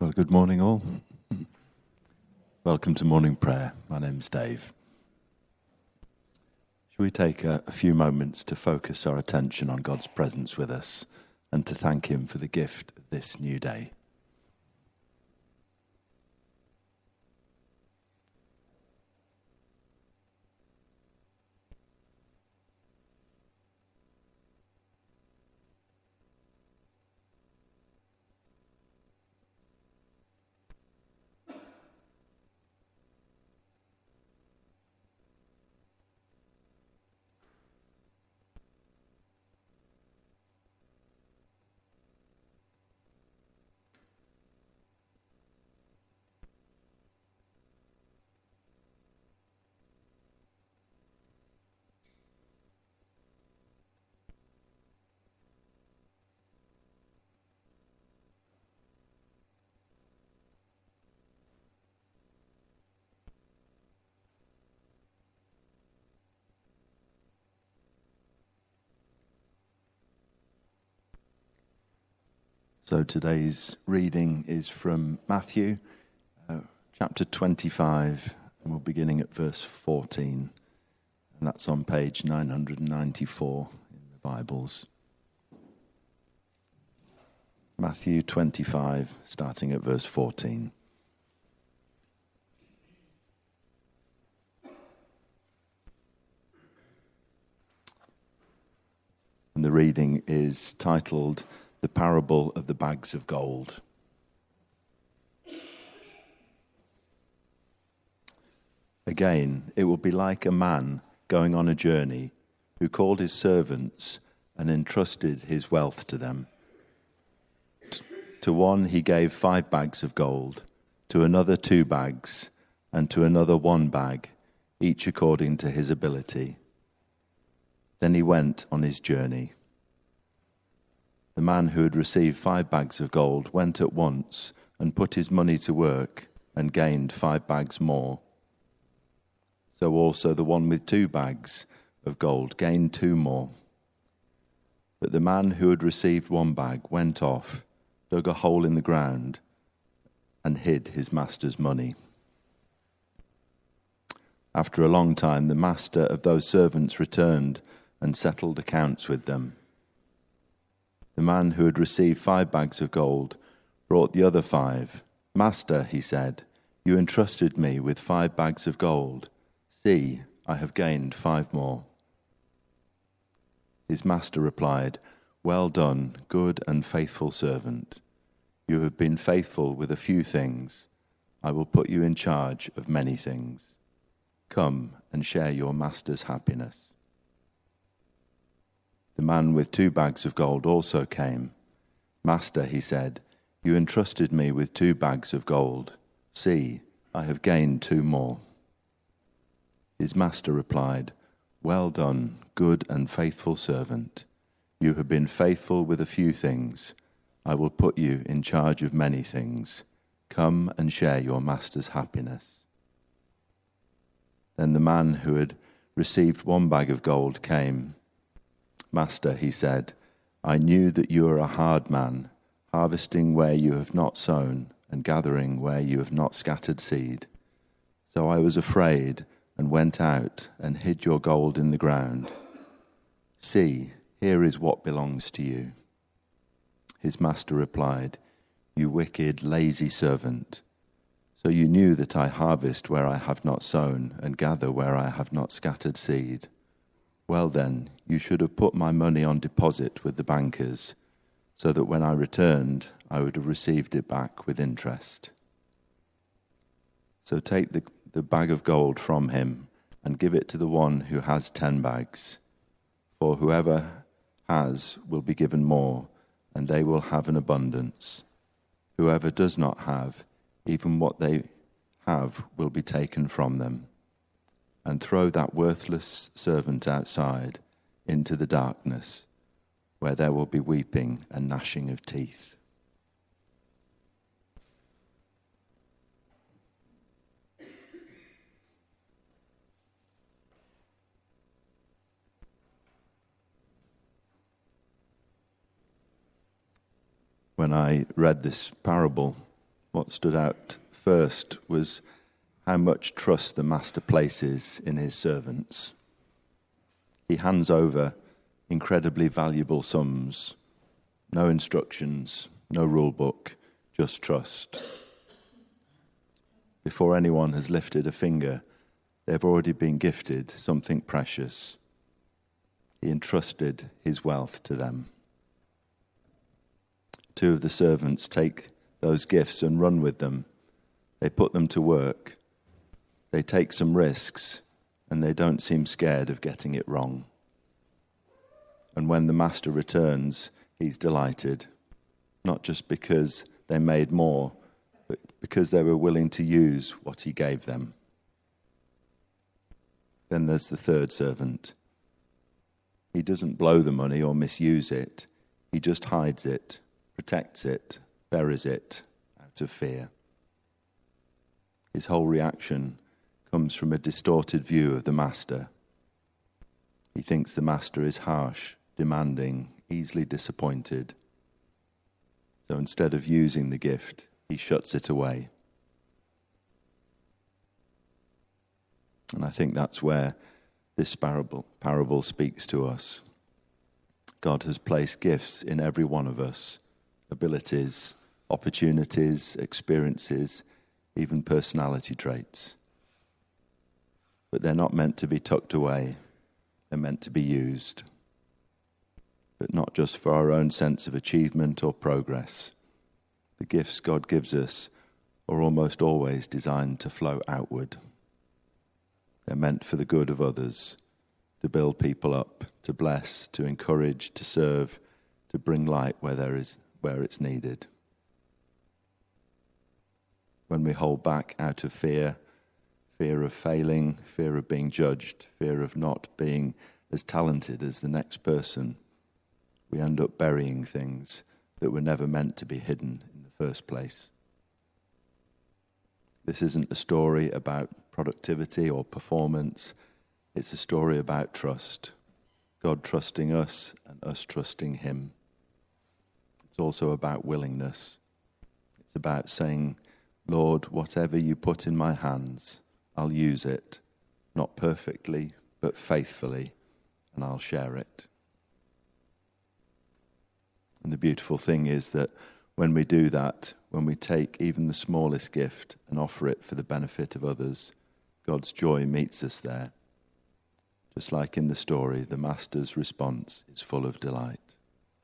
Well, good morning all. Welcome to morning prayer. My name's Dave. Shall we take a few moments to focus our attention on God's presence with us and to thank Him for the gift of this new day? So today's reading is from Matthew, chapter 25, and we're beginning at verse 14. And that's on page 994 in the Bibles. Matthew 25, starting at verse 14. And the reading is titled, The Parable of the Bags of Gold. Again, it will be like a man going on a journey who called his servants and entrusted his wealth to them. To one he gave 5 bags of gold, to another 2 bags, and to another 1 bag, each according to his ability. Then he went on his journey. The man who had received 5 bags of gold went at once and put his money to work and gained 5 bags more. So also the one with 2 bags of gold gained 2 more. But the man who had received 1 bag went off, dug a hole in the ground, and hid his master's money. After a long time, the master of those servants returned and settled accounts with them. The man who had received 5 bags of gold brought the other 5. Master, he said, you entrusted me with 5 bags of gold. See, I have gained 5 more. His master replied, Well done, good and faithful servant. You have been faithful with a few things. I will put you in charge of many things. Come and share your master's happiness. The man with 2 bags of gold also came. Master, he said, you entrusted me with 2 bags of gold. See, I have gained 2 more. His master replied, Well done, good and faithful servant. You have been faithful with a few things. I will put you in charge of many things. Come and share your master's happiness. Then the man who had received 1 bag of gold came. Master, he said, I knew that you are a hard man, harvesting where you have not sown and gathering where you have not scattered seed. So I was afraid and went out and hid your gold in the ground. See, here is what belongs to you. His master replied, You wicked, lazy servant. So you knew that I harvest where I have not sown and gather where I have not scattered seed. Well then, you should have put my money on deposit with the bankers, so that when I returned, I would have received it back with interest. So take the bag of gold from him and give it to the one who has 10 bags. For whoever has will be given more, and they will have an abundance. Whoever does not have, even what they have will be taken from them. And throw that worthless servant outside into the darkness, where there will be weeping and gnashing of teeth. When I read this parable What stood out first was how much trust the master places in his servants. He hands over incredibly valuable sums, no instructions, no rule book, just trust. Before anyone has lifted a finger, they've already been gifted something precious. He entrusted his wealth to them. Two of the servants take those gifts and run with them. They put them to work. They take some risks, and they don't seem scared of getting it wrong. And when the master returns, he's delighted, not just because they made more, but because they were willing to use what he gave them. Then there's the third servant. He doesn't blow the money or misuse it. He just hides it, protects it, buries it out of fear. His whole reaction comes from a distorted view of the master. He thinks the master is harsh, demanding, easily disappointed. So instead of using the gift, he shuts it away. And I think that's where this parable speaks to us. God has placed gifts in every one of us, abilities, opportunities, experiences, even personality traits. But they're not meant to be tucked away. They're meant to be used. But not just for our own sense of achievement or progress. The gifts God gives us are almost always designed to flow outward. They're meant for the good of others, to build people up, to bless, to encourage, to serve, to bring light where it's needed. When we hold back out of fear of failing, fear of being judged, fear of not being as talented as the next person, we end up burying things that were never meant to be hidden in the first place. This isn't a story about productivity or performance. It's a story about trust. God trusting us and us trusting him. It's also about willingness. It's about saying, Lord, whatever you put in my hands, I'll use it, not perfectly, but faithfully, and I'll share it. And the beautiful thing is that when we do that, when we take even the smallest gift and offer it for the benefit of others, God's joy meets us there. Just like in the story, the master's response is full of delight.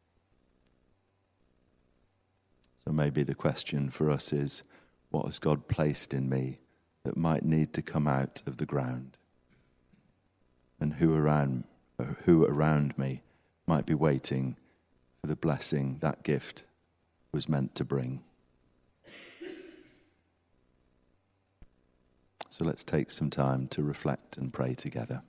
So maybe the question for us is, what has God placed in me that might need to come out of the ground? And who around me might be waiting for the blessing that gift was meant to bring? So let's take some time to reflect and pray together.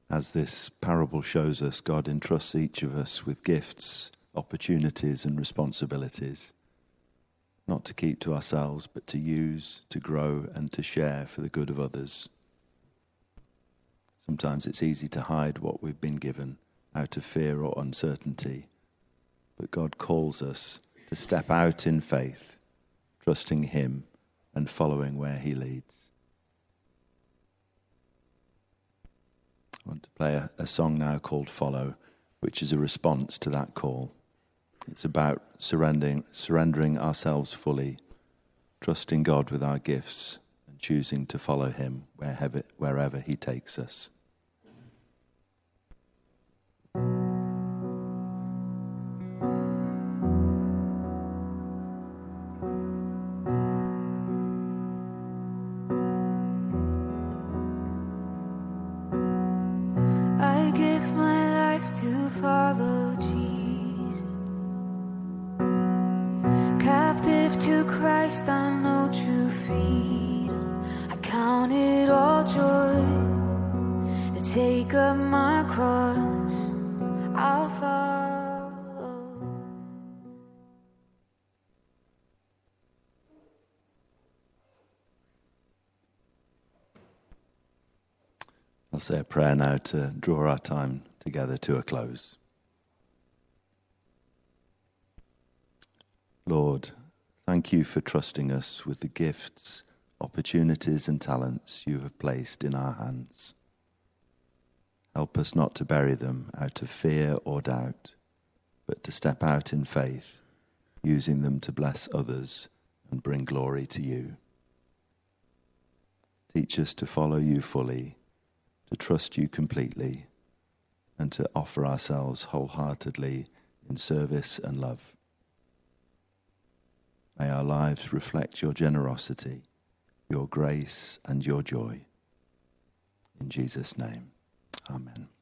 As this parable shows us, God entrusts each of us with gifts, opportunities, and responsibilities, not to keep to ourselves, but to use, to grow, and to share for the good of others. Sometimes it's easy to hide what we've been given out of fear or uncertainty, but God calls us to step out in faith, trusting Him and following where He leads. I want to play a song now called Follow, which is a response to that call. It's about surrendering ourselves fully, trusting God with our gifts, and choosing to follow Him wherever He takes us. I give my life to follow Jesus. Captive to Christ, I know true freedom. I count it all joy to take up my cross. I'll follow. I'll say a prayer now to draw our time together to a close. Lord, thank you for trusting us with the gifts, opportunities, and talents you have placed in our hands. Help us not to bury them out of fear or doubt, but to step out in faith, using them to bless others and bring glory to you. Teach us to follow you fully, to trust you completely, and to offer ourselves wholeheartedly in service and love. May our lives reflect your generosity, your grace, and your joy. In Jesus' name, amen.